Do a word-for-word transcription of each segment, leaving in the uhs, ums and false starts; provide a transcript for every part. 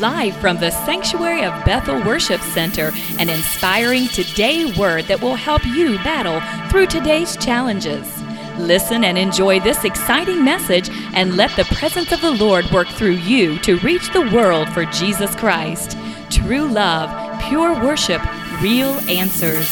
Live from the Sanctuary of Bethel Worship Center, an inspiring today word that will help you battle through today's challenges. Listen and enjoy this exciting message and let the presence of the Lord work through you to reach the world for Jesus Christ. True love, pure worship, real answers.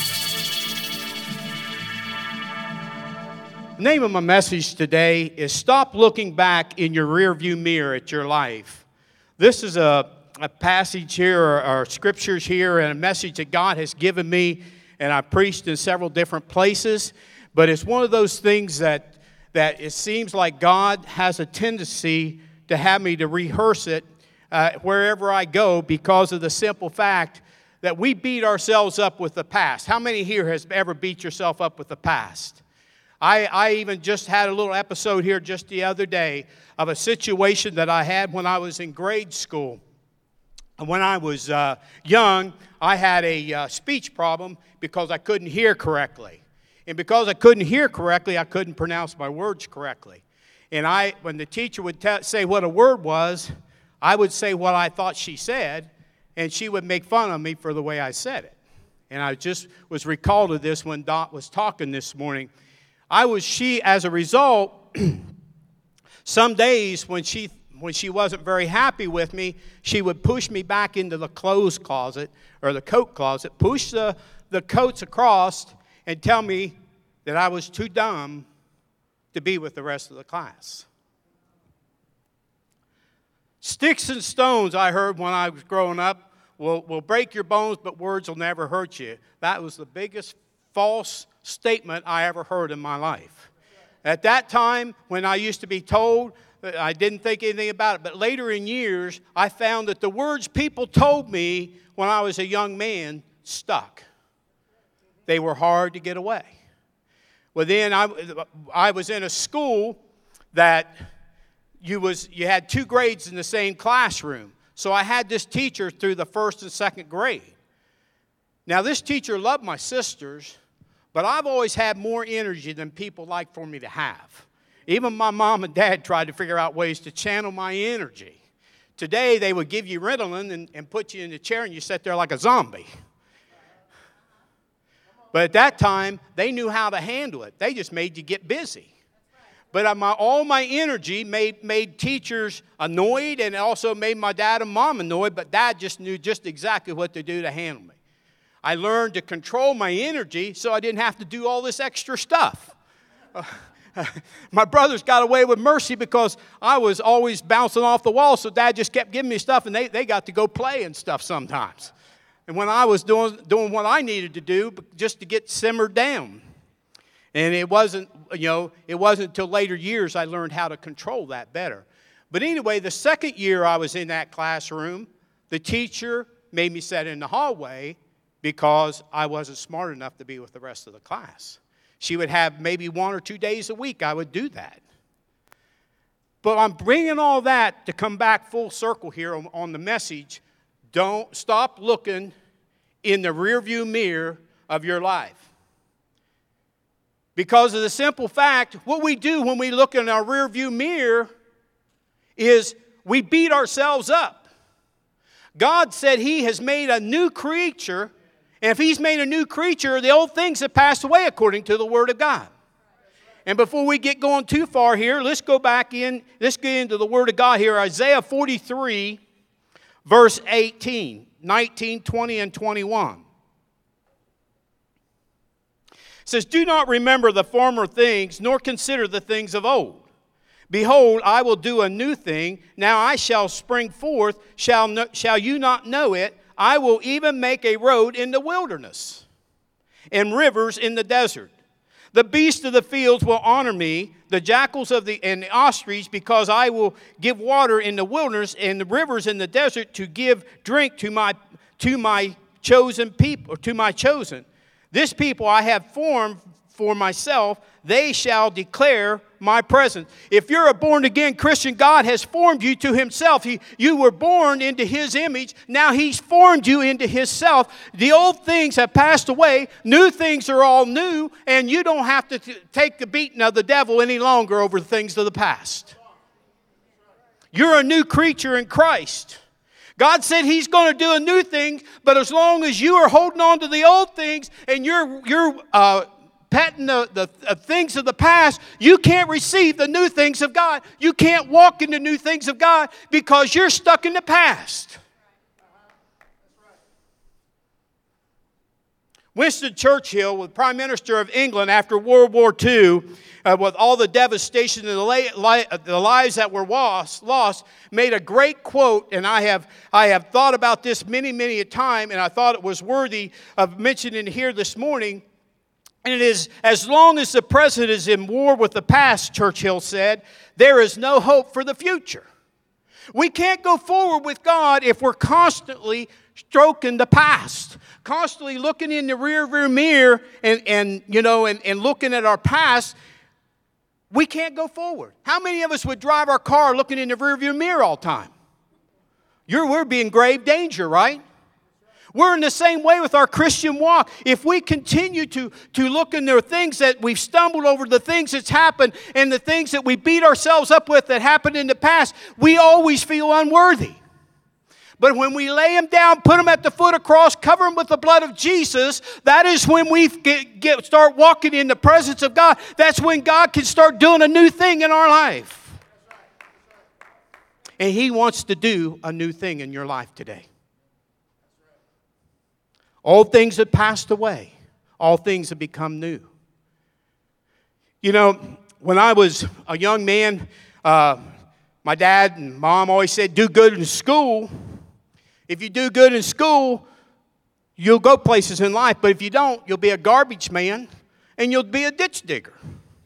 The name of my message today is Stop Looking Back in Your Rearview Mirror at Your Life. This is a, a passage here, or, or scriptures here, and a message that God has given me, and I preached in several different places. But it's one of those things that, that it seems like God has a tendency to have me to rehearse it uh, wherever I go, because of the simple fact that we beat ourselves up with the past. How many here has ever beat yourself up with the past? I, I even just had a little episode here just the other day of a situation that I had when I was in grade school. When I was uh, young, I had a uh, speech problem because I couldn't hear correctly. And because I couldn't hear correctly, I couldn't pronounce my words correctly. And I, when the teacher would te- say what a word was, I would say what I thought she said, and she would make fun of me for the way I said it. And I just was recalled of this when Dot was talking this morning. I was she, as a result, some days when she when she wasn't very happy with me, she would push me back into the clothes closet, or the coat closet, push the, the coats across, and tell me that I was too dumb to be with the rest of the class. Sticks and stones, I heard when I was growing up, will, will break your bones, but words will never hurt you. That was the biggest false statement I ever heard in my life. At that time, when I used to be told, I didn't think anything about it. But later in years, I found that the words people told me when I was a young man stuck. They were hard to get away. Well, then I, I was in a school that you, was, you had two grades in the same classroom. So I had this teacher through the first and second grade. Now, this teacher loved my sisters, but I've always had more energy than people like for me to have. Even my mom and dad tried to figure out ways to channel my energy. Today, they would give you Ritalin and, and put you in a chair, and you sit there like a zombie. But at that time, they knew how to handle it. They just made you get busy. But my, all my energy made, made teachers annoyed, and it also made my dad and mom annoyed, but Dad just knew just exactly what to do to handle me. I learned to control my energy so I didn't have to do all this extra stuff. Uh, my brothers got away with mercy because I was always bouncing off the wall, so Dad just kept giving me stuff, and they, they got to go play and stuff sometimes. And when I was doing, doing what I needed to do just to get simmered down. And it wasn't, you know, it wasn't until later years I learned how to control that better. But anyway, the second year I was in that classroom, the teacher made me sit in the hallway because I wasn't smart enough to be with the rest of the class. She would have maybe one or two days a week I would do that. But I'm bringing all that to come back full circle here on, on the message. Don't stop looking in the rearview mirror of your life. Because of the simple fact, what we do when we look in our rearview mirror is we beat ourselves up. God said He has made a new creature, and if He's made a new creature, the old things have passed away according to the Word of God. And before we get going too far here, let's go back in, let's get into the Word of God here. Isaiah forty-three, verse eighteen, nineteen, twenty, and twenty-one. It says, "Do not remember the former things, nor consider the things of old. Behold, I will do a new thing. Now I shall spring forth. Shall, no, shall you not know it? I will even make a road in the wilderness, and rivers in the desert. The beasts of the fields will honor me, the jackals of the and the ostrich, because I will give water in the wilderness and the rivers in the desert to give drink to my to my chosen people, or to my chosen. This people I have formed for myself, they shall declare my presence." If you're a born-again Christian, God has formed you to Himself. He, you were born into His image. Now He's formed you into His self. The old things have passed away. New things are all new, and you don't have to t- take the beating of the devil any longer over the things of the past. You're a new creature in Christ. God said He's going to do a new thing, but as long as you are holding on to the old things and you're you're uh, petting the, the uh, things of the past, you can't receive the new things of God. You can't walk in the new things of God because you're stuck in the past. Winston Churchill, the Prime Minister of England after World War Two, uh, with all the devastation and the, li- li- the lives that were lost, lost, made a great quote, and I have I have thought about this many, many a time, and I thought it was worthy of mentioning here this morning. And it is, as long as the present is in war with the past, Churchill said, there is no hope for the future. We can't go forward with God if we're constantly stroking the past, constantly looking in the rearview mirror and, and you know, and, and looking at our past. We can't go forward. How many of us would drive our car looking in the rearview mirror all the time? You're, we're being grave danger, right? We're in the same way with our Christian walk. If we continue to, to look in the things that we've stumbled over, the things that's happened, and the things that we beat ourselves up with that happened in the past, we always feel unworthy. But when we lay them down, put them at the foot of the cross, cover them with the blood of Jesus, that is when we get, get, start walking in the presence of God. That's when God can start doing a new thing in our life. And He wants to do a new thing in your life today. All things have passed away. All things have become new. You know, when I was a young man, uh, my dad and mom always said, do good in school. If you do good in school, you'll go places in life. But if you don't, you'll be a garbage man and you'll be a ditch digger.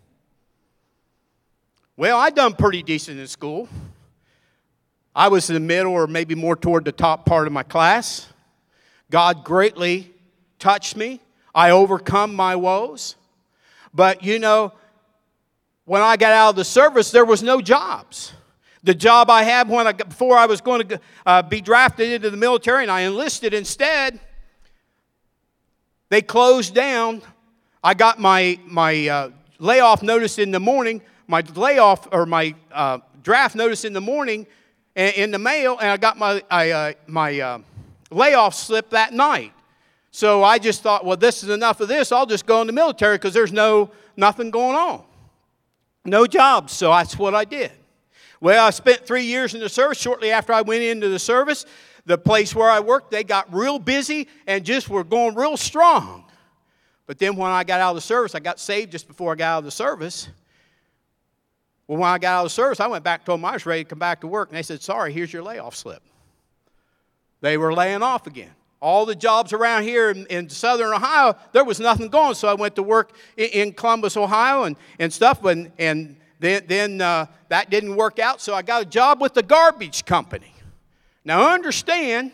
Well, I done pretty decent in school. I was in the middle or maybe more toward the top part of my class. God greatly touched me. I overcome my woes. But, you know, when I got out of the service, there was no jobs. The job I had when I, before I was going to uh, be drafted into the military and I enlisted instead, they closed down. I got my, my uh, layoff notice in the morning, my layoff or my uh, draft notice in the morning in, in the mail, and I got my, I, uh, my uh, layoff slip that night. So I just thought, well, this is enough of this. I'll just go in the military because there's no nothing going on. No jobs, so that's what I did. Well, I spent three years in the service. Shortly after I went into the service, the place where I worked, they got real busy and just were going real strong. But then when I got out of the service, I got saved just before I got out of the service. Well, when I got out of the service, I went back and told them I was ready to come back to work. And they said, sorry, here's your layoff slip. They were laying off again. All the jobs around here in, in southern Ohio, there was nothing going. So I went to work in, in Columbus, Ohio and, and stuff. And, and then, then uh, that didn't work out. So I got a job with the garbage company. Now understand,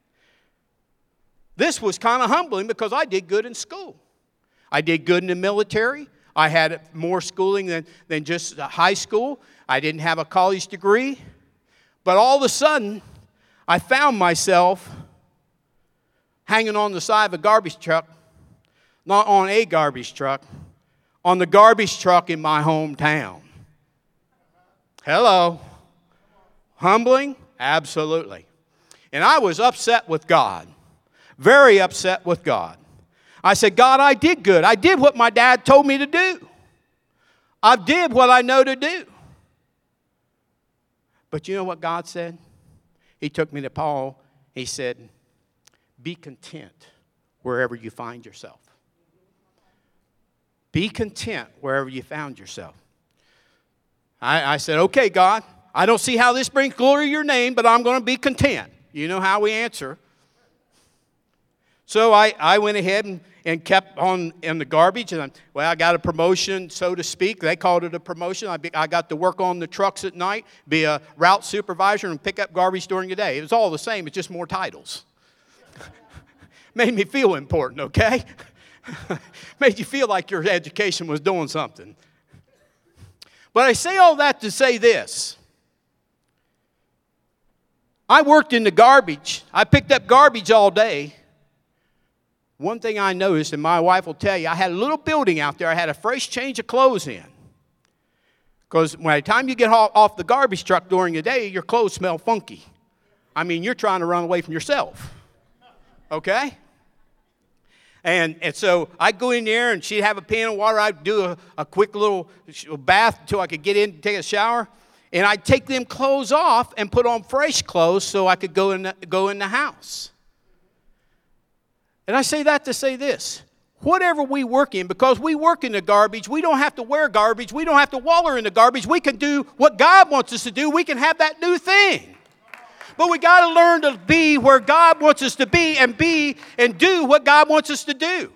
this was kind of humbling because I did good in school. I did good in the military. I had more schooling than, than just high school. I didn't have a college degree. But all of a sudden, I found myself hanging on the side of a garbage truck, not on a garbage truck, on the garbage truck in my hometown. Hello. Humbling? Absolutely. And I was upset with God, very upset with God. I said, God, I did good. I did what my dad told me to do. I did what I know to do. But you know what God said? He took me to Paul. He said, be content wherever you find yourself. Be content wherever you found yourself. I, I said, okay, God, I don't see how this brings glory to your name, but I'm going to be content. You know how we answer. So I, I went ahead and, and kept on in the garbage. And I, well, I got a promotion, so to speak. They called it a promotion. I, be, I got to work on the trucks at night, be a route supervisor, and pick up garbage during the day. It was all the same. It's just more titles. Made me feel important, okay? Made you feel like your education was doing something. But I say all that to say this. I worked in the garbage. I picked up garbage all day. One thing I noticed, and my wife will tell you, I had a little building out there. I had a fresh change of clothes in. Because by the time you get off the garbage truck during the day, your clothes smell funky. I mean, you're trying to run away from yourself. Okay? And, and so I'd go in there, and she'd have a pan of water. I'd do a, a quick little bath until I could get in and take a shower. And I'd take them clothes off and put on fresh clothes so I could go in the, go in the house. And I say that to say this. Whatever we work in, because we work in the garbage, we don't have to wear garbage. We don't have to waller in the garbage. We can do what God wants us to do. We can have that new thing. But we got to learn to be where God wants us to be and be and do what God wants us to do.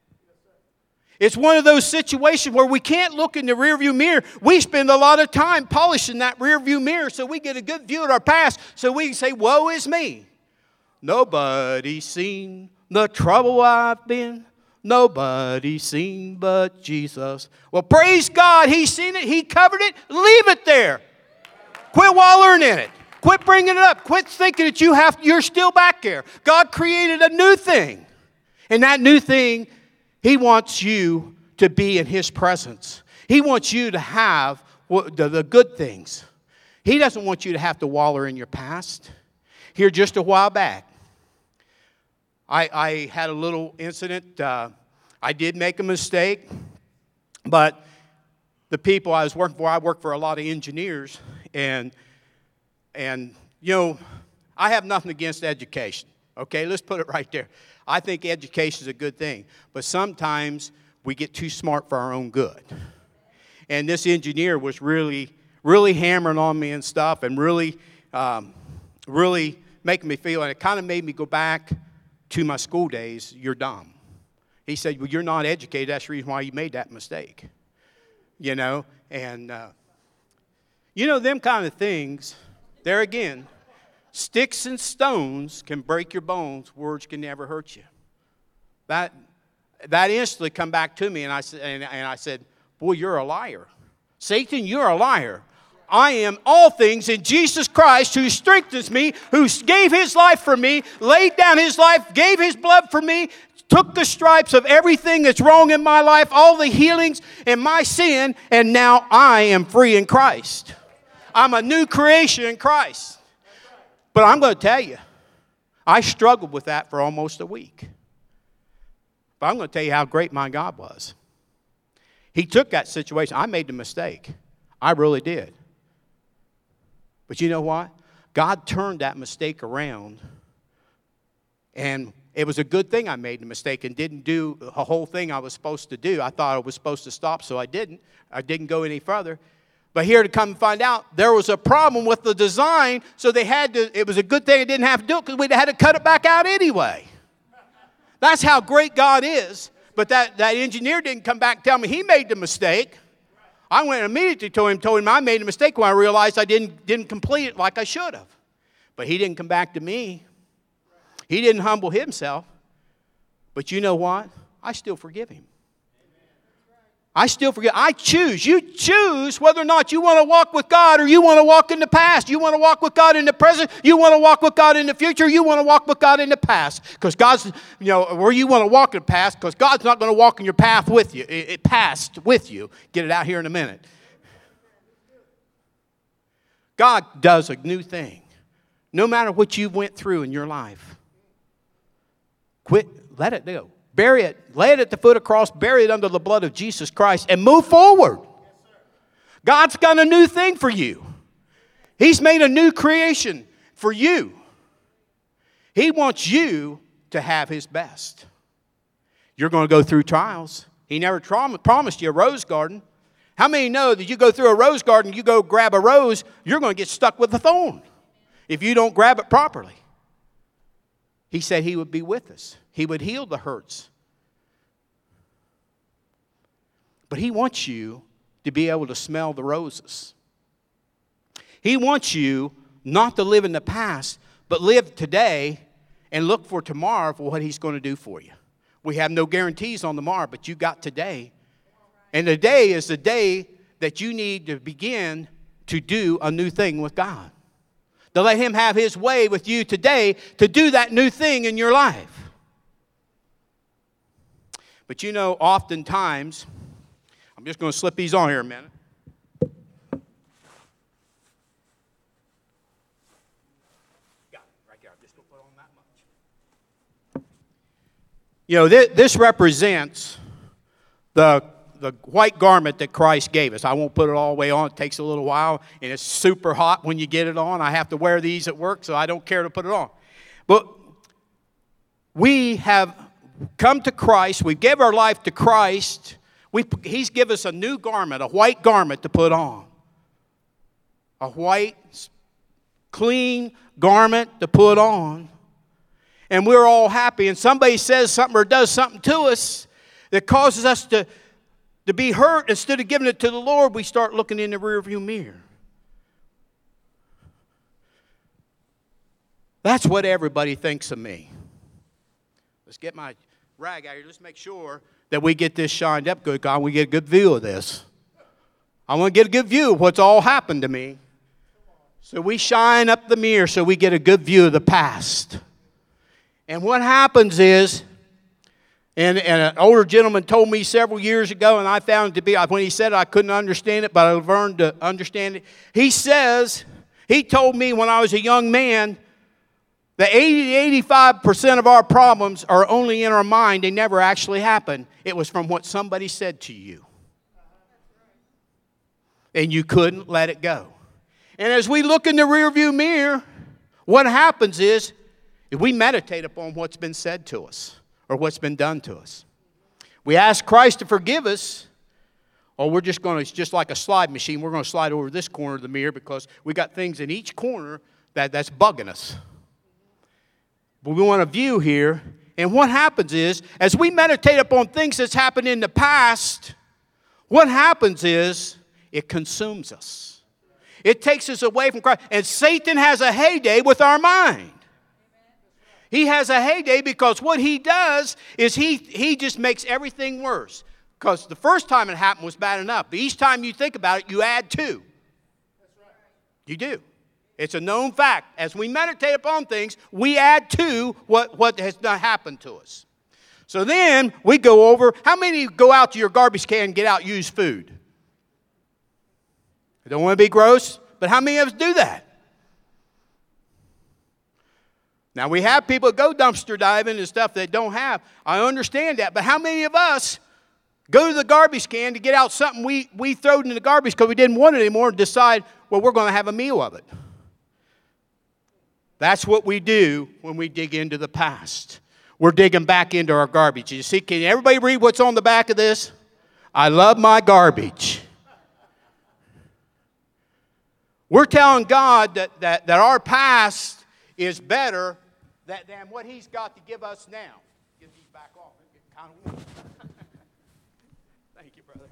It's one of those situations where we can't look in the rearview mirror. We spend a lot of time polishing that rearview mirror so we get a good view of our past so we can say, woe is me. Nobody's seen the trouble I've been. Nobody's seen but Jesus. Well, praise God. He's seen it. He covered it. Leave it there. Quit wallowing in it. Quit bringing it up. Quit thinking that you have, you're still back there. God created a new thing. And that new thing, He wants you to be in His presence. He wants you to have the, the good things. He doesn't want you to have to wallow in your past. Here just a while back, I, I had a little incident. Uh, I did make a mistake, but the people I was working for, I work for a lot of engineers, and, and you know, I have nothing against education. Okay, let's put it right there. I think education is a good thing, but sometimes we get too smart for our own good. And this engineer was really, really hammering on me and stuff, and really, um, really making me feel, and it kind of made me go back to my school days. You're dumb. He said, well, you're not educated. That's the reason why you made that mistake. You know, and, uh, you know, them kind of things, there again, sticks and stones can break your bones. Words can never hurt you. That, that instantly come back to me, and I, and, and I said, boy, you're a liar. Satan, you're a liar. I am all things in Jesus Christ, who strengthens me, who gave His life for me, laid down His life, gave His blood for me, took the stripes of everything that's wrong in my life, all the healings and my sin, and now I am free in Christ. I'm a new creation in Christ. But I'm going to tell you, I struggled with that for almost a week. But I'm going to tell you how great my God was. He took that situation. I made the mistake. I really did. But you know what? God turned that mistake around. And it was a good thing I made the mistake and didn't do the whole thing I was supposed to do. I thought I was supposed to stop, so I didn't. I didn't go any further. But here to come and find out, there was a problem with the design, so they had to, it was a good thing I didn't have to do it because we had to cut it back out anyway. That's how great God is. But that, that engineer didn't come back and tell me he made the mistake. I went immediately to him, told him I made a mistake when I realized I didn't, didn't complete it like I should have. But he didn't come back to me. He didn't humble himself. But you know what? I still forgive him. I still forgive. I choose. You choose whether or not you want to walk with God or you want to walk in the past. You want to walk with God in the present. You want to walk with God in the future. You want to walk with God in the past. Because God's, you know, where you want to walk in the past, because God's not going to walk in your path with you. It, it passed with you. Get it out here in a minute. God does a new thing. No matter what you went through in your life. Quit. Let it go. Bury it. Lay it at the foot of the cross. Bury it under the blood of Jesus Christ and move forward. God's got a new thing for you. He's made a new creation for you. He wants you to have His best. You're going to go through trials. He never tra- promised you a rose garden. How many know that you go through a rose garden, you go grab a rose, you're going to get stuck with a thorn if you don't grab it properly. He said He would be with us. He would heal the hurts. But He wants you to be able to smell the roses. He wants you not to live in the past, but live today and look for tomorrow for what He's going to do for you. We have no guarantees on tomorrow, but you got today. And today is the day that you need to begin to do a new thing with God. To let Him have His way with you today to do that new thing in your life. But you know, oftentimes, I'm just going to slip these on here a minute. You know, this, this represents the, the white garment that Christ gave us. I won't put it all the way on. It takes a little while, and it's super hot when you get it on. I have to wear these at work, so I don't care to put it on. But we have come to Christ. We gave our life to Christ. We, he's given us a new garment, a white garment to put on. A white, clean garment to put on. And we're all happy. And somebody says something or does something to us that causes us to, to be hurt. Instead of giving it to the Lord, we start looking in the rearview mirror. That's what everybody thinks of me. Let's get my rag out here. Let's make sure that we get this shined up good. God, we get a good view of this. I want to get a good view of what's all happened to me. So we shine up the mirror so we get a good view of the past. And what happens is, and, and an older gentleman told me several years ago, and I found it to be, when he said it, I couldn't understand it, but I learned to understand it. He says, he told me when I was a young man, that eighty to eighty-five percent of our problems are only in our mind. They never actually happen. It was from what somebody said to you. And you couldn't let it go. And as we look in the rearview mirror, what happens is, if we meditate upon what's been said to us or what's been done to us, we ask Christ to forgive us, or we're just going to, it's just like a slide machine, we're going to slide over this corner of the mirror because we got things in each corner that, that's bugging us. But we want a view here, and what happens is, as we meditate upon things that's happened in the past, what happens is, it consumes us. It takes us away from Christ, and Satan has a heyday with our mind. He has a heyday because what he does is he, he just makes everything worse. Because the first time it happened was bad enough. But each time you think about it, you add to. You do. It's a known fact. As we meditate upon things, we add to what, what has not happened to us. So then we go over, how many go out to your garbage can and get out used food? I don't want to be gross, but how many of us do that? Now, we have people that go dumpster diving and stuff that don't have. I understand that. But how many of us go to the garbage can to get out something we, we threw in the garbage because we didn't want it anymore and decide, well, we're going to have a meal of it? That's what we do when we dig into the past. We're digging back into our garbage. You see, can everybody read what's on the back of this? I love my garbage. We're telling God that, that, that our past is better than, than what He's got to give us now. Get these back off. It's kind of warm. Thank you, brother.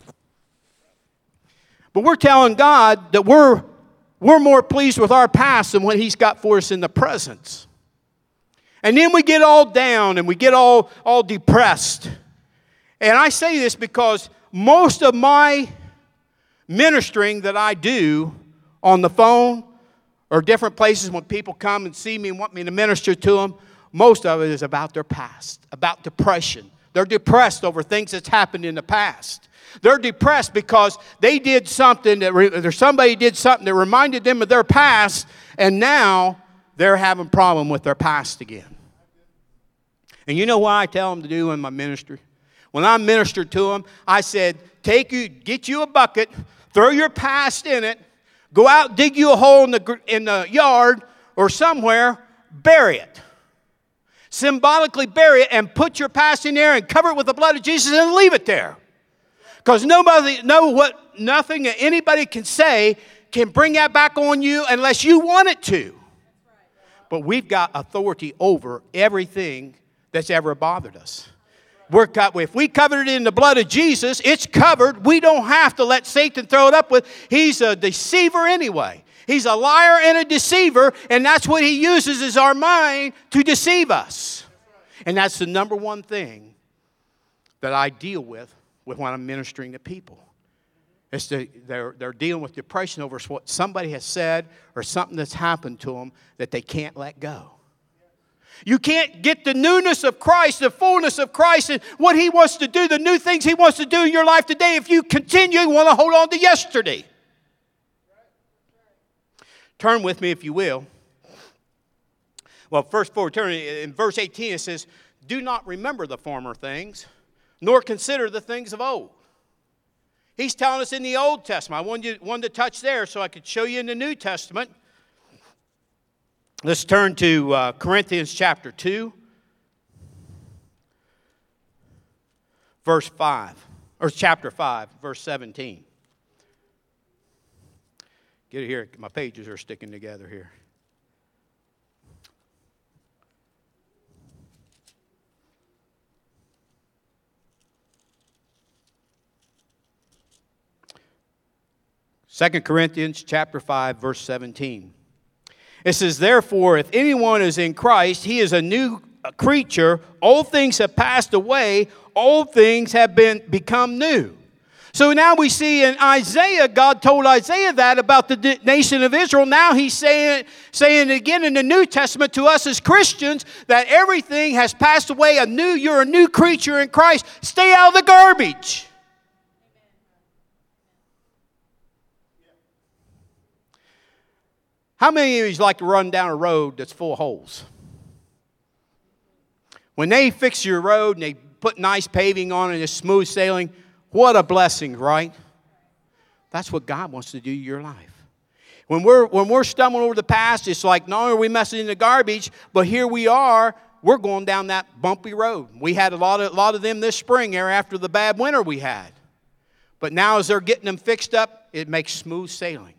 But we're telling God that we're, we're more pleased with our past than what He's got for us in the present. And then we get all down and we get all, all depressed. And I say this because most of my ministering that I do on the phone or different places when people come and see me and want me to minister to them, most of it is about their past, about depression. They're depressed over things that's happened in the past. They're depressed because they did something that re- or somebody did something that reminded them of their past, and now they're having a problem with their past again. And you know what I tell them to do in my ministry? When I minister to them, I said, take you, get you a bucket, throw your past in it, go out, dig you a hole in the, in the yard or somewhere, bury it. Symbolically bury it and put your past in there and cover it with the blood of Jesus and leave it there. Because nobody, know what, nothing that anybody can say can bring that back on you unless you want it to. But we've got authority over everything that's ever bothered us. We're got, if we covered it in the blood of Jesus, it's covered. We don't have to let Satan throw it up with. He's a deceiver anyway. He's a liar and a deceiver, and that's what he uses is our mind to deceive us. And that's the number one thing that I deal with, with when I'm ministering to people. It's the, they're, they're dealing with depression over what somebody has said or something that's happened to them that they can't let go. You can't get the newness of Christ, the fullness of Christ, and what He wants to do, the new things He wants to do in your life today if you continue to want to hold on to yesterday. Turn with me, if you will. Well, first before we turn, in verse eighteen it says, do not remember the former things, nor consider the things of old. He's telling us in the Old Testament. I wanted, you, wanted to touch there so I could show you in the New Testament. Let's turn to uh, Corinthians chapter two, verse five, or chapter five, verse seventeen. Get it here. My pages are sticking together here. Second Corinthians chapter five, verse seventeen. It says, therefore, if anyone is in Christ, he is a new creature. Old things have passed away. Old things have been become new. So now we see in Isaiah, God told Isaiah that about the nation of Israel. Now he's saying, saying again in the New Testament to us as Christians that everything has passed away. A new, you're a new creature in Christ. Stay out of the garbage. How many of you like to run down a road that's full of holes? When they fix your road and they put nice paving on it and it's smooth sailing, what a blessing, right? That's what God wants to do in your life. When we're, when we're stumbling over the past, it's like not only are we messing in the garbage, but here we are, we're going down that bumpy road. We had a lot of, a lot of them this spring there after the bad winter we had. But now as they're getting them fixed up, it makes smooth sailing.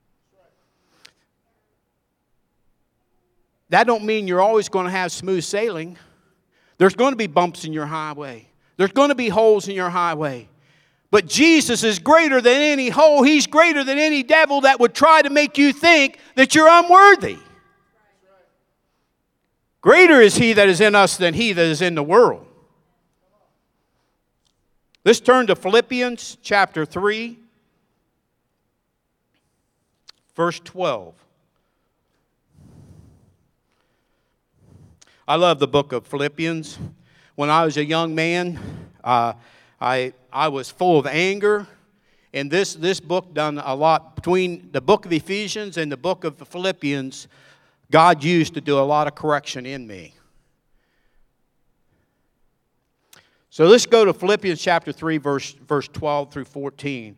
That don't mean you're always going to have smooth sailing. There's going to be bumps in your highway. There's going to be holes in your highway. But Jesus is greater than any hole. He's greater than any devil that would try to make you think that you're unworthy. Greater is He that is in us than he that is in the world. Let's turn to Philippians chapter three, verse twelve. I love the book of Philippians. When I was a young man, uh, I I was full of anger. And this, this book done a lot. Between the book of Ephesians and the book of Philippians, God used to do a lot of correction in me. So let's go to Philippians chapter three, verse, verse twelve through fourteen.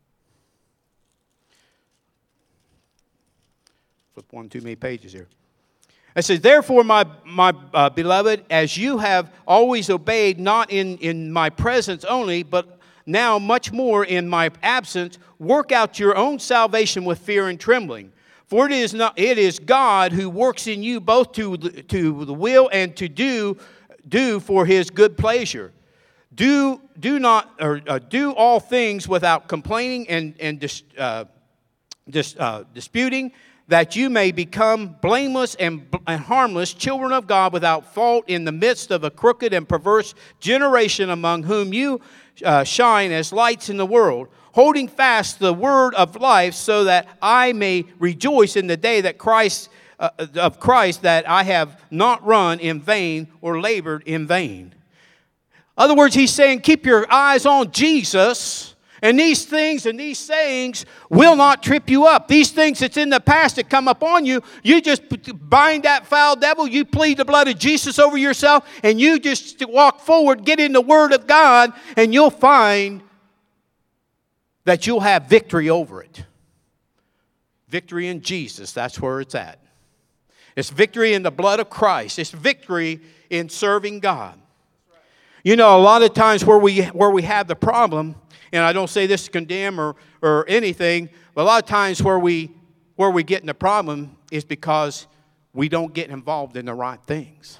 Flip one too many pages here. It says, therefore, my, my uh, beloved, as you have always obeyed, not in, in my presence only, but now much more in my absence, work out your own salvation with fear and trembling. For it is not it is God who works in you both to the, to the will and to do do for His good pleasure. Do do not or uh, do all things without complaining and and dis, uh, dis, uh, disputing, that you may become blameless and, and harmless, children of God without fault in the midst of a crooked and perverse generation, among whom you uh, shine as lights in the world, holding fast the word of life, so that I may rejoice in the day that Christ uh, of Christ, that I have not run in vain or labored in vain. In other words, he's saying, keep your eyes on Jesus. And these things and these sayings will not trip you up. These things that's in the past that come upon you, you just bind that foul devil, you plead the blood of Jesus over yourself, and you just walk forward, get in the Word of God, and you'll find that you'll have victory over it. Victory in Jesus, that's where it's at. It's victory in the blood of Christ. It's victory in serving God. You know, a lot of times where we where we have the problem, and I don't say this to condemn or, or anything, but a lot of times where we where we get in the problem is because we don't get involved in the right things.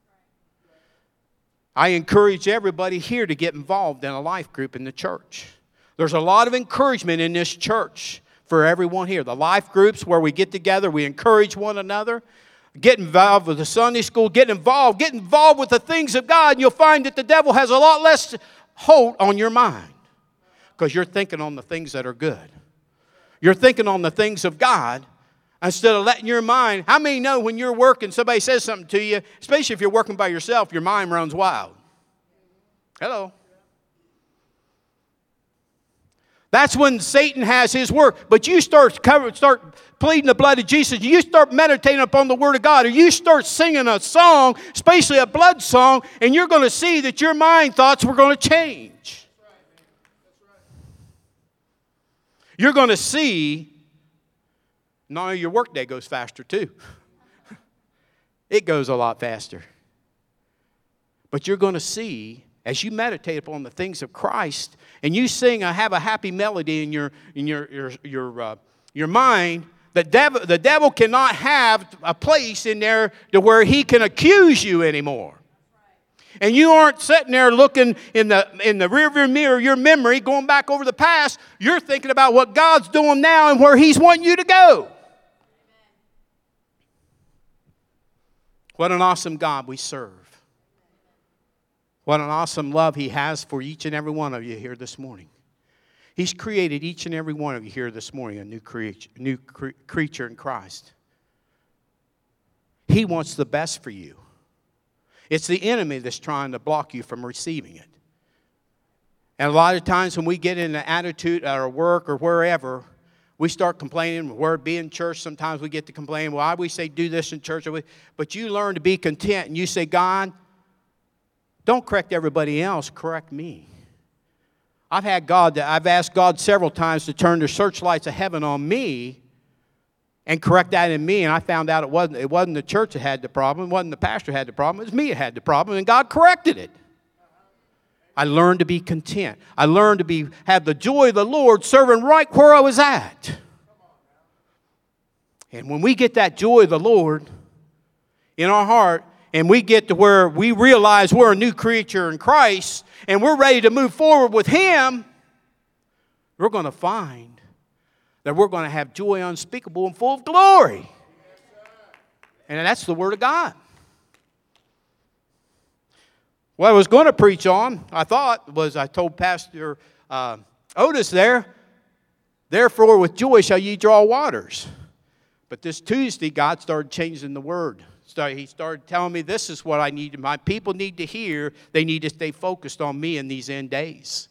I encourage everybody here to get involved in a life group in the church. There's a lot of encouragement in this church for everyone here. The life groups where we get together, we encourage one another. Get involved with the Sunday school. Get involved. Get involved with the things of God, and you'll find that the devil has a lot less hold on your mind. Because you're thinking on the things that are good. You're thinking on the things of God instead of letting your mind. How many know when you're working, somebody says something to you, especially if you're working by yourself, your mind runs wild? Hello. That's when Satan has his work. But you start cover, start pleading the blood of Jesus. You start meditating upon the Word of God. Or you start singing a song, especially a blood song, and you're going to see that your mind thoughts were going to change. You're going to see, not only your workday goes faster too. It goes a lot faster. But you're going to see, as you meditate upon the things of Christ, and you sing, I have a happy melody in your in your your your, uh, your mind, the devil the devil cannot have a place in there to where he can accuse you anymore. And you aren't sitting there looking in the in the rearview mirror, your memory, going back over the past. You're thinking about what God's doing now and where He's wanting you to go. What an awesome God we serve. What an awesome love He has for each and every one of you here this morning. He's created each and every one of you here this morning a new creature, new cre- creature in Christ. He wants the best for you. It's the enemy that's trying to block you from receiving it. And a lot of times when we get in an attitude at our work or wherever, we start complaining. We're being church. Sometimes we get to complain. Why we say do this in church? But you learn to be content and you say, God, don't correct everybody else, correct me. I've had God, I've asked God several times to turn the searchlights of heaven on me and correct that in me, and I found out it wasn't, it wasn't the church that had the problem, it wasn't the pastor that had the problem, it was me that had the problem, and God corrected it. I learned to be content. I learned to be have the joy of the Lord serving right where I was at. And when we get that joy of the Lord in our heart, and we get to where we realize we're a new creature in Christ, and we're ready to move forward with Him, we're going to find that we're going to have joy unspeakable and full of glory. And that's the Word of God. What I was going to preach on, I thought, was I told Pastor uh, Otis there, therefore with joy shall ye draw waters. But this Tuesday, God started changing the Word. He started telling me this is what I need. My people need to hear. They need to stay focused on me in these end days.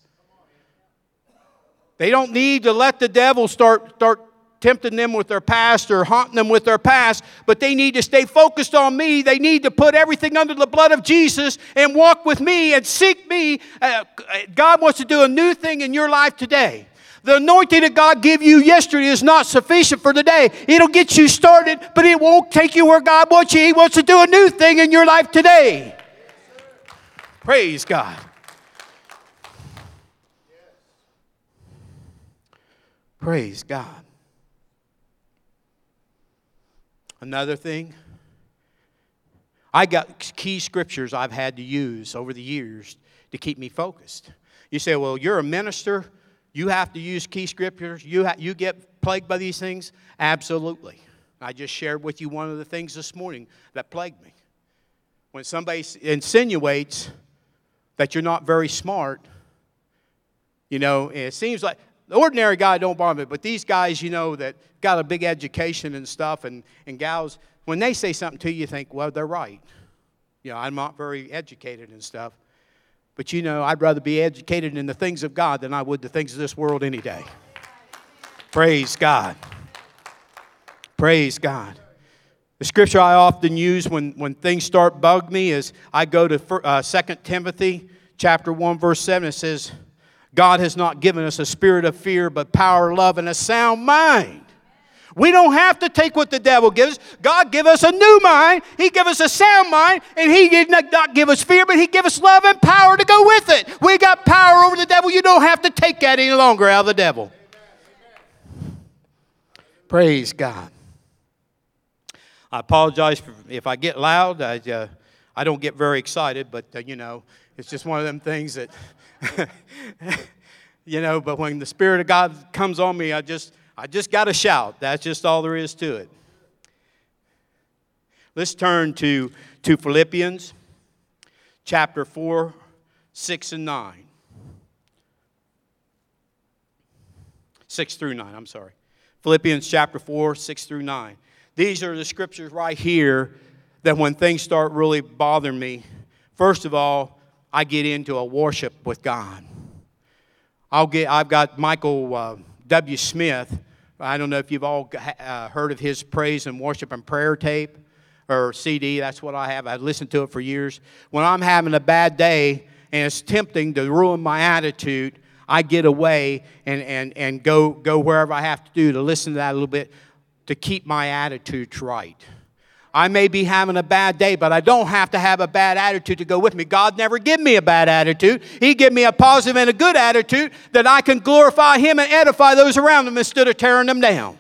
They don't need to let the devil start, start tempting them with their past or haunting them with their past, but they need to stay focused on me. They need to put everything under the blood of Jesus and walk with me and seek me. Uh, God wants to do a new thing in your life today. The anointing that God gave you yesterday is not sufficient for today. It'll get you started, but it won't take you where God wants you. He wants to do a new thing in your life today. Praise God. Praise God. Another thing, I got key scriptures I've had to use over the years to keep me focused. You say, well, you're a minister. You have to use key scriptures. You, ha- you get plagued by these things? Absolutely. I just shared with you one of the things this morning that plagued me. When somebody insinuates that you're not very smart, you know, it seems like the ordinary guy don't bother me, but these guys, you know, that got a big education and stuff, and, and gals, when they say something to you, you think, well, they're right. You know, I'm not very educated and stuff. But, you know, I'd rather be educated in the things of God than I would the things of this world any day. Praise God. Praise God. The scripture I often use when, when things start bug me is I go to uh, Second Timothy chapter one, verse seven. It says, God has not given us a spirit of fear, but power, love, and a sound mind. We don't have to take what the devil gives us. God give us a new mind. He give us a sound mind. And He did not give us fear, but He give us love and power to go with it. We got power over the devil. You don't have to take that any longer out of the devil. Amen. Praise God. I apologize if I get loud. I, uh, I don't get very excited, but, uh, you know, it's just one of them things that, you know, but when the Spirit of God comes on me, I just... I just got to shout. That's just all there is to it. Let's turn to, to Philippians chapter four, six, and nine. six through nine, I'm sorry. Philippians chapter four, six through nine. These are the scriptures right here that when things start really bothering me, first of all, I get into a worship with God. I'll get. I've got Michael uh, W. Smith. I don't know if you've all uh, heard of his praise and worship and prayer tape or C D. That's what I have. I've listened to it for years. When I'm having a bad day and it's tempting to ruin my attitude, I get away and, and, and go, go wherever I have to do to listen to that a little bit to keep my attitudes right. I may be having a bad day, but I don't have to have a bad attitude to go with me. God never give me a bad attitude. He give me a positive and a good attitude that I can glorify Him and edify those around Him instead of tearing them down.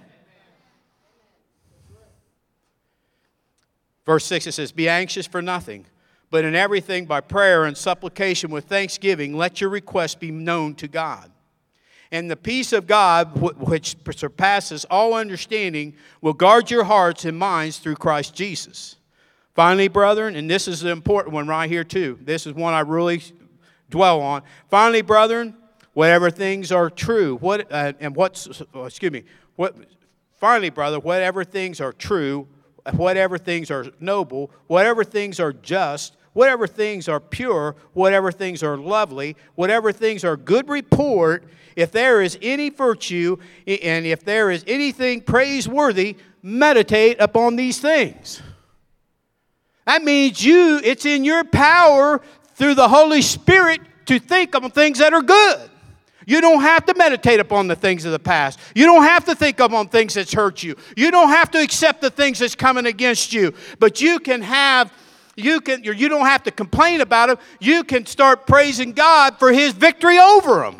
Verse six, it says, be anxious for nothing, but in everything by prayer and supplication with thanksgiving, let your requests be known to God. And the peace of God, which surpasses all understanding, will guard your hearts and minds through Christ Jesus. Finally, brethren, and this is the important one right here too. This is one I really dwell on. Finally, brethren, whatever things are true, what uh, and what's excuse me, what? Finally, brother, whatever things are true, whatever things are noble, whatever things are just, whatever things are pure, whatever things are lovely, whatever things are good report, if there is any virtue, and if there is anything praiseworthy, meditate upon these things. That means you, it's in your power through the Holy Spirit to think on things that are good. You don't have to meditate upon the things of the past. You don't have to think upon things that's hurt you. You don't have to accept the things that's coming against you. But you can have, you can, you don't have to complain about them. You can start praising God for His victory over them.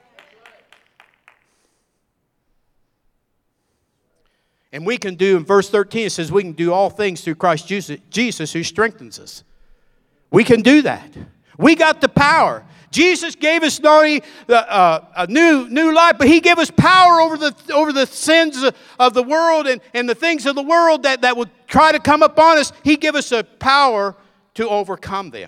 And we can do, in verse thirteen, it says we can do all things through Christ Jesus, Jesus who strengthens us. We can do that. We got the power. Jesus gave us not only uh, a new, new life, but He gave us power over the, over the sins of the world and, and the things of the world that, that would try to come upon us. He gave us a power to overcome them.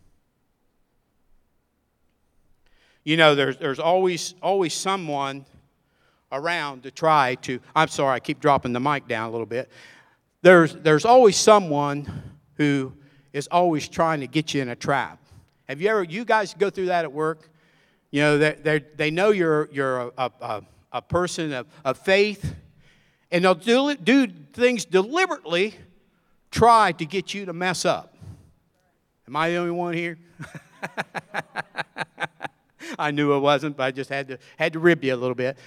You know, there's, there's always, always someone around to try to, I'm sorry, I keep dropping the mic down a little bit. There's, there's always someone who is always trying to get you in a trap. Have you ever, you guys go through that at work? You know, they, they, they know you're, you're a, a, a person of, of faith, and they'll do, do things deliberately, try to get you to mess up. Am I the only one here? I knew I wasn't, but I just had to, had to rib you a little bit.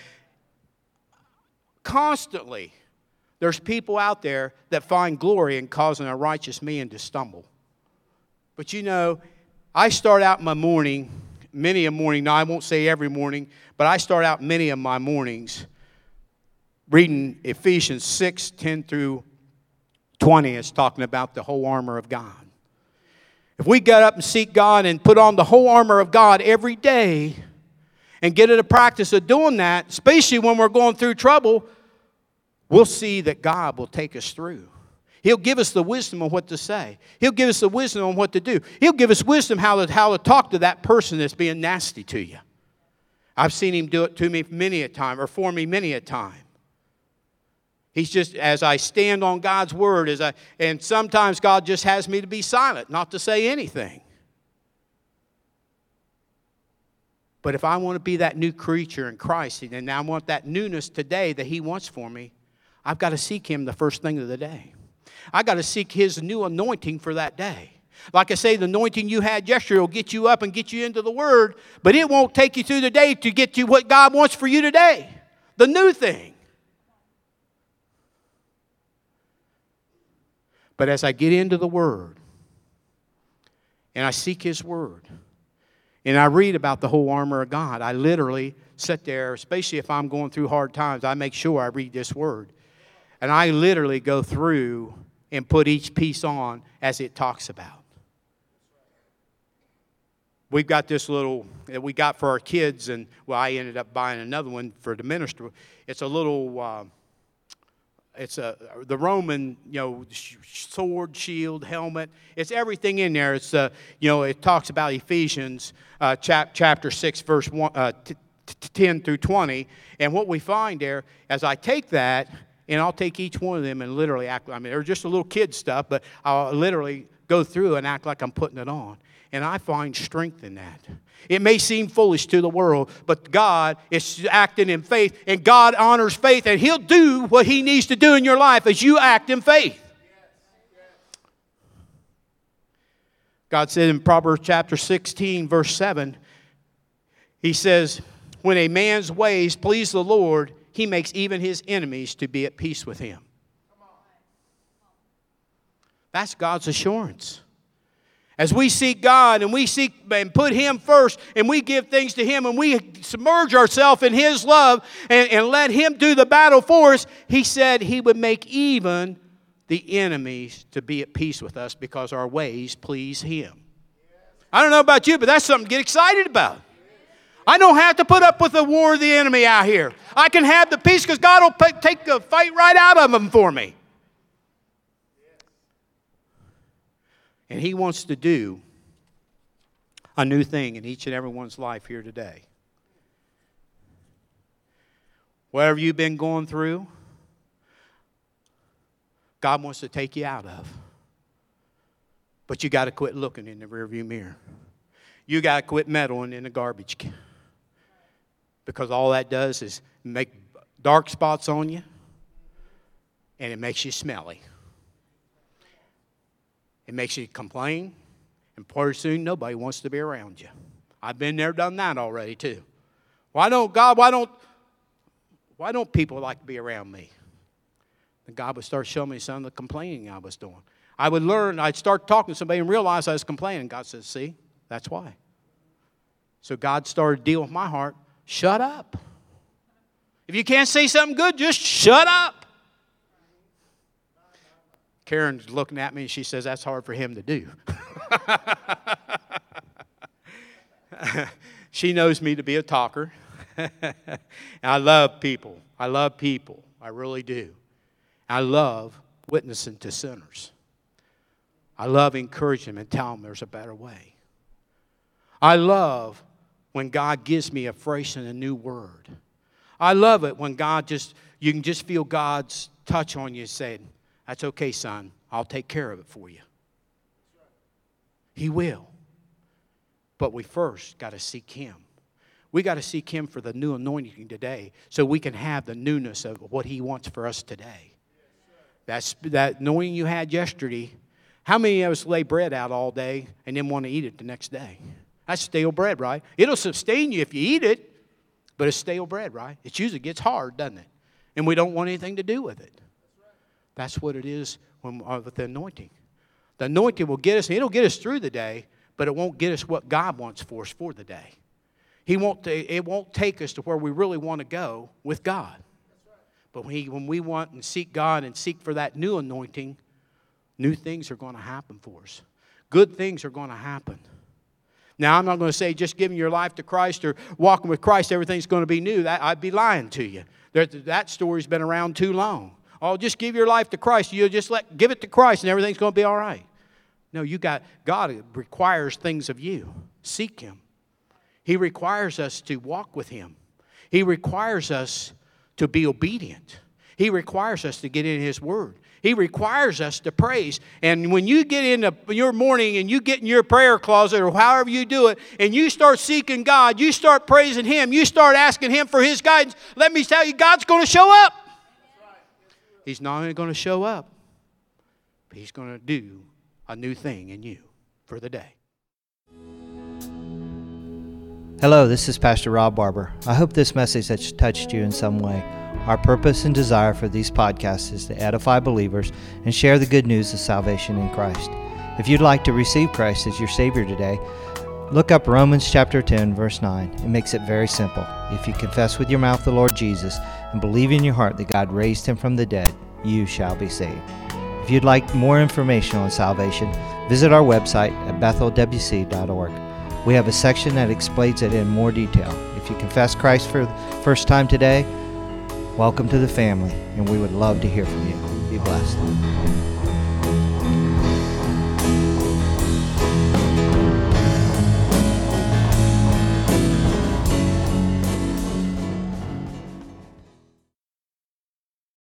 Constantly, there's people out there that find glory in causing a righteous man to stumble. But you know, I start out my morning, many a morning, now I won't say every morning, but I start out many of my mornings reading Ephesians six, ten through twenty. It's talking about the whole armor of God. If we get up and seek God and put on the whole armor of God every day and get in a practice of doing that, especially when we're going through trouble, we'll see that God will take us through. He'll give us the wisdom on what to say. He'll give us the wisdom on what to do. He'll give us wisdom how to, how to talk to that person that's being nasty to you. I've seen Him do it to me many a time, or for me many a time. He's just, as I stand on God's Word, as I, and sometimes God just has me to be silent, not to say anything. But if I want to be that new creature in Christ, and I want that newness today that He wants for me, I've got to seek Him the first thing of the day. I've got to seek His new anointing for that day. Like I say, the anointing you had yesterday will get you up and get you into the Word, but it won't take you through the day to get you what God wants for you today. The new thing. But as I get into the Word, and I seek His Word, and I read about the whole armor of God, I literally sit there, especially if I'm going through hard times, I make sure I read this Word. And I literally go through and put each piece on as it talks about. We've got this little that we got for our kids, and well, I ended up buying another one for the minister. It's a little, uh, it's a the Roman, you know, sword, shield, helmet. It's everything in there. It's uh, you know, it talks about Ephesians uh, chap, chapter six, verse one, uh, t- t- ten through twenty, and what we find there, as I take that. And I'll take each one of them and literally act, I mean, they're just a little kid stuff, but I'll literally go through and act like I'm putting it on. And I find strength in that. It may seem foolish to the world, but God is acting in faith, and God honors faith, and He'll do what He needs to do in your life as you act in faith. God said in Proverbs chapter sixteen, verse seven, He says, when a man's ways please the Lord, He makes even his enemies to be at peace with him. That's God's assurance. As we seek God and we seek and put Him first and we give things to Him and we submerge ourselves in His love and, and let Him do the battle for us, He said He would make even the enemies to be at peace with us because our ways please Him. I don't know about you, but that's something to get excited about. I don't have to put up with the war of the enemy out here. I can have the peace because God will put, take the fight right out of them for me. And He wants to do a new thing in each and everyone's life here today. Whatever you've been going through, God wants to take you out of. But you got to quit looking in the rearview mirror. You got to quit meddling in the garbage can. Because all that does is make dark spots on you, and it makes you smelly. It makes you complain, and pretty soon nobody wants to be around you. I've been there, done that already too. Why don't God? Why don't? Why don't people like to be around me? And God would start showing me some of the complaining I was doing. I would learn. I'd start talking to somebody and realize I was complaining. God says, "See, that's why." So God started dealing with my heart. Shut up. If you can't say something good, just shut up. Karen's looking at me and she says, that's hard for him to do. She knows me to be a talker. And I love people. I love people. I really do. I love witnessing to sinners. I love encouraging them and telling them there's a better way. I love when God gives me a fresh and a new word. I love it when God just, you can just feel God's touch on you saying, that's okay, son. I'll take care of it for you. He will. But we first got to seek Him. We got to seek Him for the new anointing today so we can have the newness of what He wants for us today. That's that anointing you had yesterday. How many of us lay bread out all day and then want to eat it the next day? That's stale bread, right? It'll sustain you if you eat it, but it's stale bread, right? It usually gets hard, doesn't it? And we don't want anything to do with it. That's what it is when, uh, with the anointing. The anointing will get us, it'll get us through the day, but it won't get us what God wants for us for the day. He won't. It won't take us to where we really want to go with God. But when, he, when we want and seek God and seek for that new anointing, new things are going to happen for us. Good things are going to happen. Now, I'm not going to say just giving your life to Christ or walking with Christ, everything's going to be new. That, I'd be lying to you. There, that story's been around too long. Oh, just give your life to Christ. You'll just let give it to Christ and everything's going to be all right. No, you got God requires things of you. Seek Him. He requires us to walk with Him. He requires us to be obedient. He requires us to get in His Word. He requires us to praise. And when you get into your morning and you get in your prayer closet or however you do it, and you start seeking God, you start praising Him, you start asking Him for His guidance, let me tell you, God's going to show up. He's not only going to show up, but He's going to do a new thing in you for the day. Hello, this is Pastor Rob Barber. I hope this message has touched you in some way. Our purpose and desire for these podcasts is to edify believers and share the good news of salvation in Christ. If you'd like to receive Christ as your Savior today, look up Romans chapter ten, verse nine. It makes it very simple. If you confess with your mouth the Lord Jesus and believe in your heart that God raised Him from the dead, you shall be saved. If you'd like more information on salvation, visit our website at bethel w c dot org. We have a section that explains it in more detail. If you confess Christ for the first time today, welcome to the family, and we would love to hear from you. Be blessed.